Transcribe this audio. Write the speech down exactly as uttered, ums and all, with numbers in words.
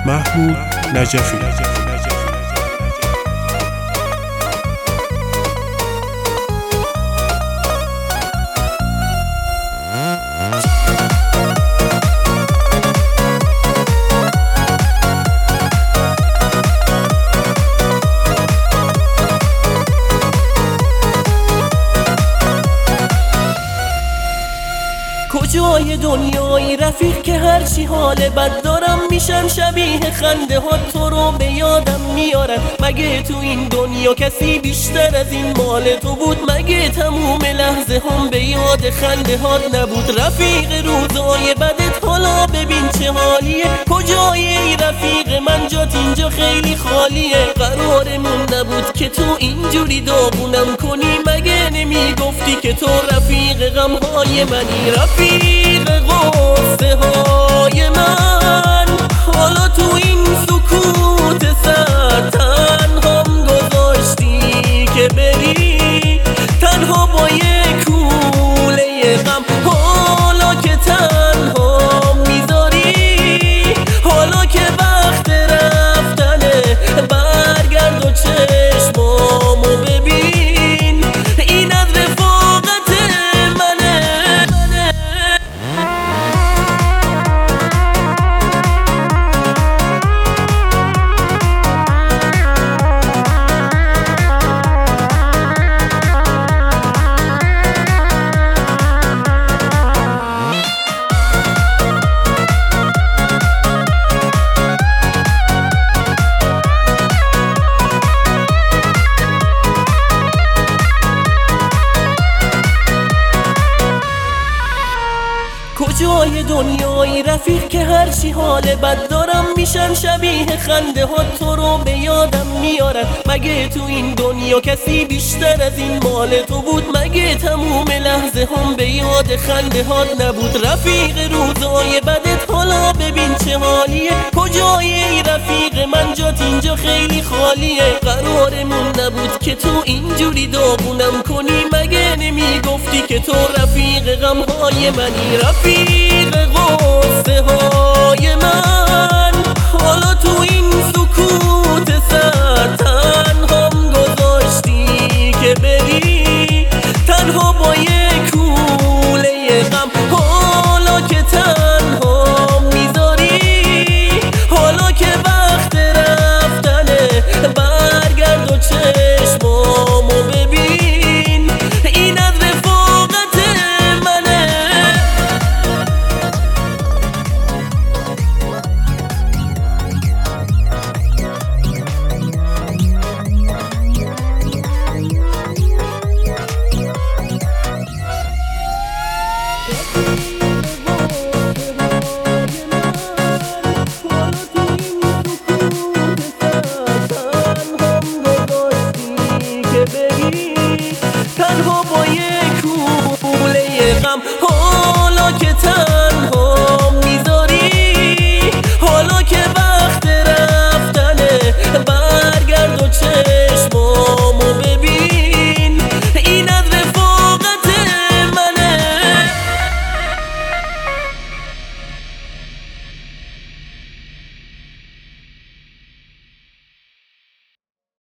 محمود نجفی. کجای دنیایی رفیق که هرچی حال بد دارم میشن شبیه خنده ها تو رو به یادم میارن. مگه تو این دنیا کسی بیشتر از این مال تو بود؟ مگه تموم لحظه هم به یاد خنده هات نبود؟ رفیق روزای بدت حالا ببین چه حالیه. کجای ای رفیق من جات اینجا خیلی خالیه. قرارمون نبود که تو اینجوری داغونم کنی. مگه نمیگفتی که تو رفیق غمهای منی؟ رفیق قصه های من حالا تو این سکوت سر تنهام گذاشتی که بری تنها با یک کوله غم. حالا که تنها میذاری، حالا که وقت رفتنه، برگرد و چشمامو ببین. این از رفاقت منه. کجای دنیایی رفیق که هرچی حال بد دارم میشن شبیه خنده ها تو رو به یادم میارن. مگه تو این دنیا کسی بیشتر از این مال تو بود؟ مگه تموم لحظه هم به یاد خنده هات نبود؟ رفیق روزای بدت حالا ببین چه حالیه. کجای ای رفیق من جات اینجا خیلی خالیه. قرارمون نبود که تو اینجوری داغونم کنی. مگه نمیگفتی که تو رفیق غمهای منی؟ رفیق قصه های من حالا تو این سکوت سر تنهام گذاشتی که بری تنها با یک کوله غم. حالا که تنها میذاری، حالا که وقت رفتنه، برگرد و چشمامو ببین. این از رفاقت منه. تنها با یک کوله غم. حالا که